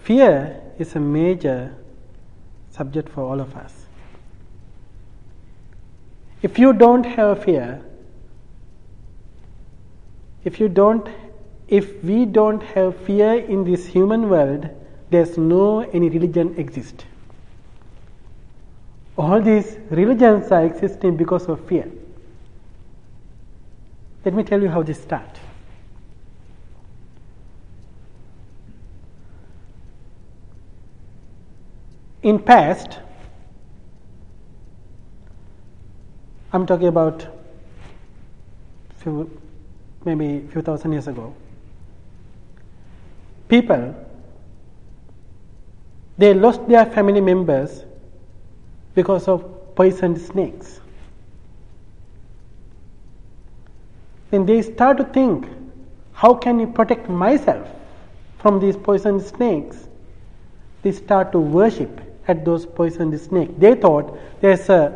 Fear is a major subject for all of us. If you don't have fear, if we don't have fear in this human world, there's no any religion exist. All these religions are existing because of fear. Let me tell you how this starts. In past, I'm talking about maybe a few thousand years ago, people, they lost their family members because of poisoned snakes. Then they start to think, how can I protect myself from these poisoned snakes? They start to worship at those poisoned snakes. They thought there's a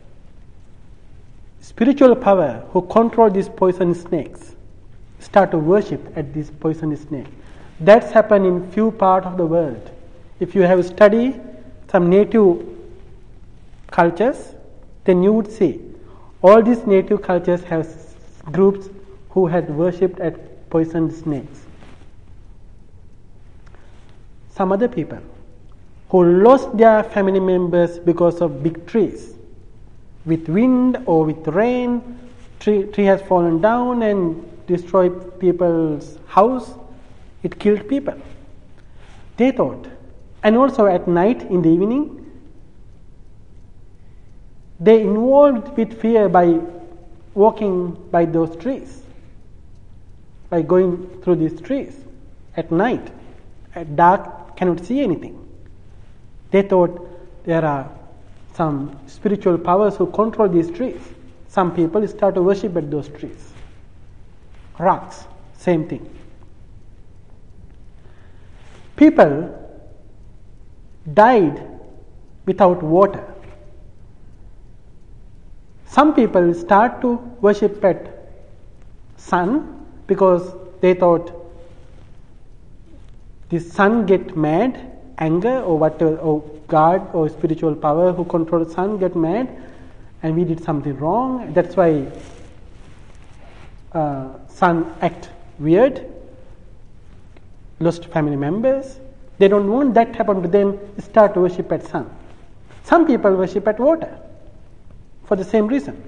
spiritual power who control these poisoned snakes. Start to worship at these poisoned snakes. That's happened in few parts of the world. If you have studied some native cultures, then you would see all these native cultures have groups who had worshipped at poisoned snakes. Some other people who lost their family members because of big trees. With wind or with rain, tree has fallen down and destroyed people's house. It killed people. They thought. And also at night, in the evening, they involved with fear by walking by those trees, by going through these trees at night. At dark, cannot see anything. They thought there are some spiritual powers who control these trees. Some people start to worship at those trees. Rocks, same thing. People died without water. Some people start to worship at sun because they thought the sun get mad, anger or whatever, or God or spiritual power who controls sun get mad and we did something wrong. That's why sun act weird, lost family members. They don't want that to happen to them, start to worship at sun. Some people worship at water for the same reason.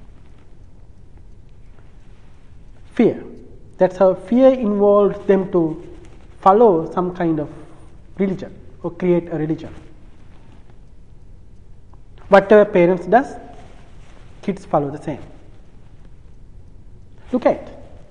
Fear. That's how fear involves them to follow some kind of religion or create a religion. Whatever parents does, kids follow the same. Look at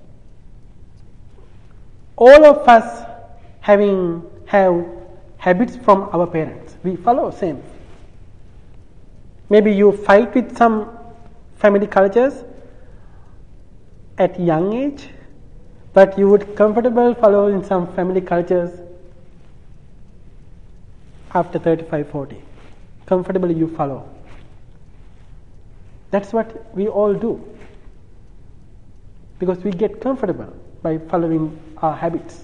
all of us have habits from our parents. We follow same. Maybe you fight with some family cultures at young age, but you would comfortable follow in some family cultures after 35, 40. Comfortably you follow. That's what we all do. Because we get comfortable by following our habits.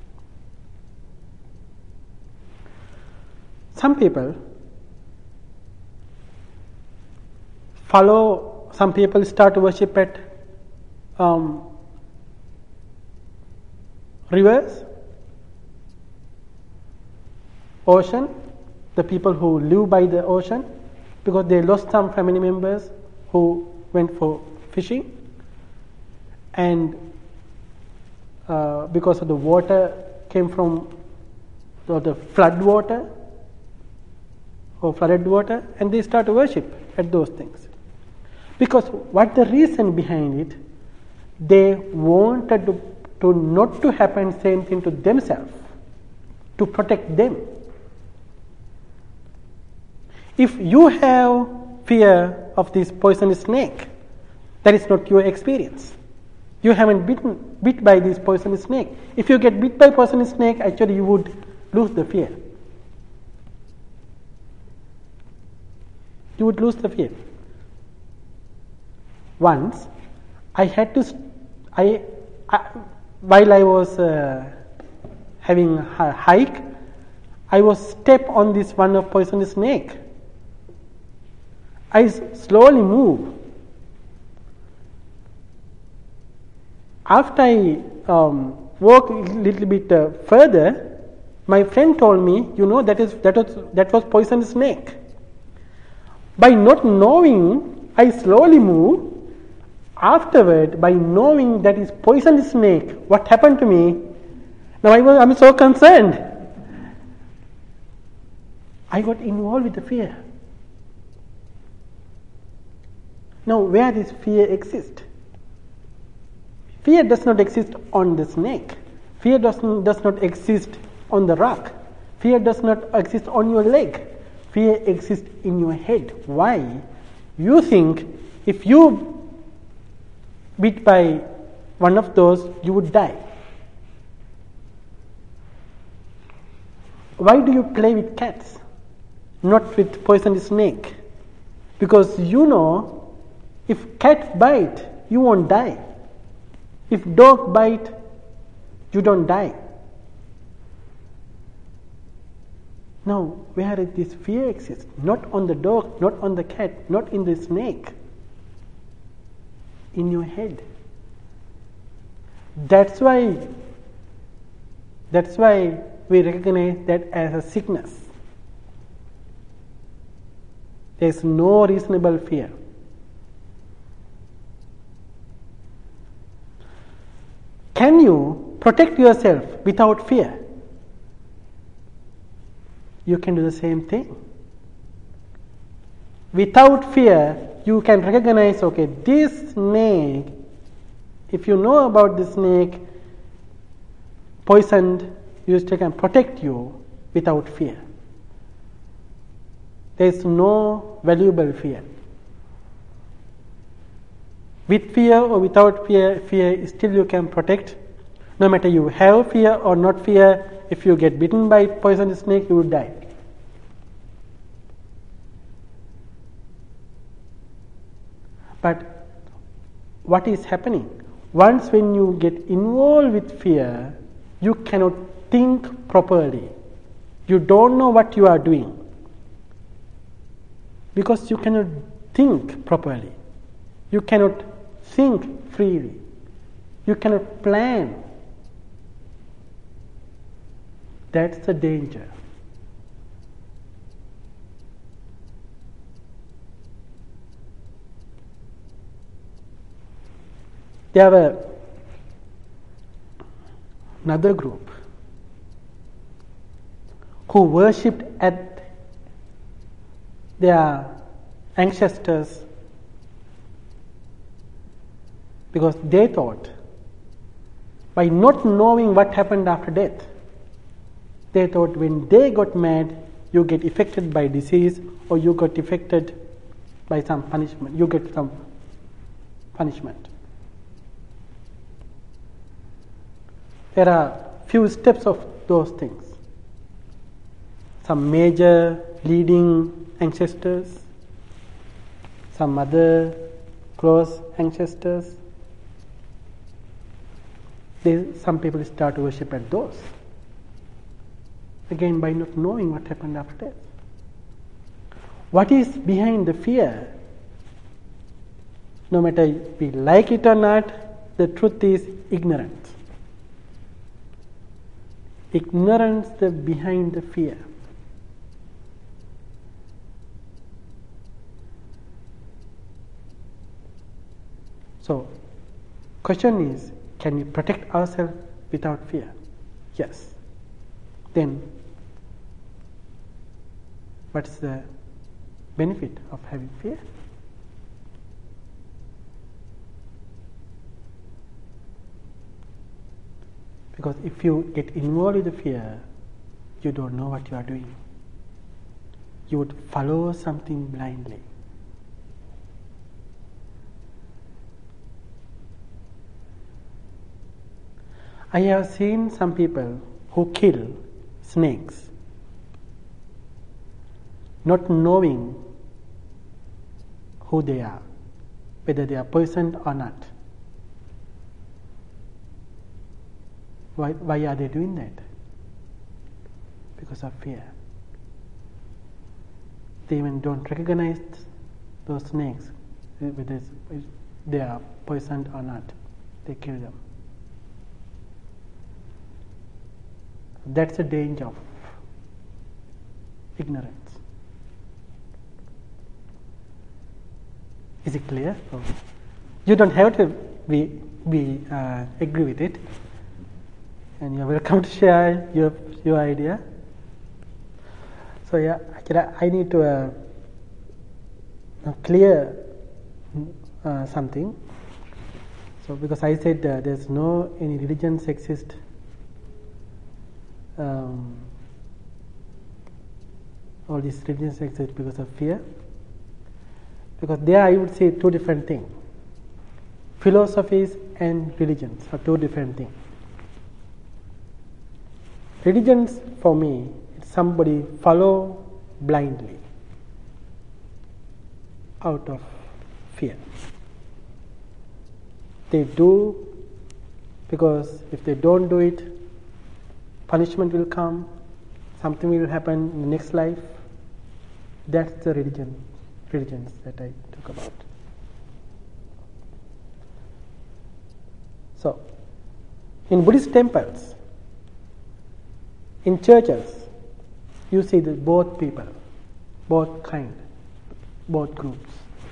Some people start to worship at rivers, ocean, the people who live by the ocean, because they lost some family members who went for fishing, and because of the water came from the flood water or flooded water, and they start to worship at those things. Because what the reason behind it, they wanted to not to happen same thing to themselves, to protect them. If you have fear of this poisonous snake, that is not your experience. You haven't bit by this poisonous snake. If you get bit by poisonous snake, actually you would lose the fear. You would lose the fear. Once, I had to, while I was having a hike, I was step on this one of poisonous snake. I slowly move. After I walk a little bit further, my friend told me, that was poisonous snake. By not knowing, I slowly move. Afterward, by knowing that is poisonous snake, what happened to me? Now I'm so concerned. I got involved with the fear. Now, where does fear exist? Fear does not exist on the snake. Fear does not exist on the rock. Fear does not exist on your leg. Fear exists in your head. Why? You think if you bit by one of those, you would die. Why do you play with cats, not with poisonous snake? Because you know, if cat bite, you won't die. If dog bite, you don't die. Now, where does this fear exist? Not on the dog, not on the cat, not in the snake. In your head. That's why we recognize that as a sickness. There is no reasonable fear. Can you protect yourself without fear? You can do the same thing. Without fear, you can recognize, okay, this snake, if you know about the snake poisoned, you still can protect you without fear. There is no valuable fear. With fear or without fear still you can protect. No matter you have fear or not fear, if you get bitten by poisonous snake, you will die. But what is happening? Once when you get involved with fear, you cannot think properly. You don't know what you are doing. Because you cannot think properly. You cannot think freely. You cannot plan. That's the danger. There were another group who worshipped at their ancestors because they thought, by not knowing what happened after death, they thought when they got mad, you get affected by disease or you got affected by some punishment. You get some punishment. There are few steps of those things. Some major leading ancestors, some other close ancestors. Some people start to worship at those. Again, by not knowing what happened after death. What is behind the fear? No matter we like it or not, the truth is ignorance. Ignorance behind the fear. So, question is, can we protect ourselves without fear? Yes. Then, what's the benefit of having fear? Because if you get involved with the fear, you don't know what you are doing. You would follow something blindly. I have seen some people who kill snakes, not knowing who they are, whether they are poisoned or not. Why are they doing that? because of fear. They even don't recognize those snakes, whether they are poisoned or not. They kill them. That's the danger of ignorance. Is it clear? Oh. You don't have to be agree with it, and you're welcome to share your idea. So yeah, actually I need to clear something. So because I said there's no any religions exist. All these religions exist because of fear. Because there I would say two different things. Philosophies and religions are two different things. Religions for me, it's somebody follow blindly out of fear. They do because if they don't do it, punishment will come, something will happen in the next life. That's the religions that I talk about. So, in Buddhist temples, in churches, you see that both people, both kind, both groups.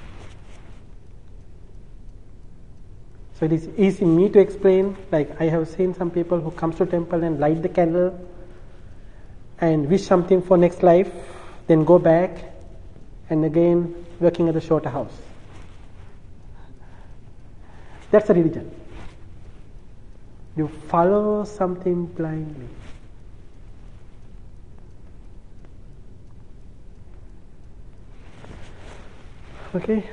So it is easy me to explain, like I have seen some people who comes to temple and light the candle and wish something for next life, then go back and again working at the shorter house. That's a religion. You follow something blindly. Okay.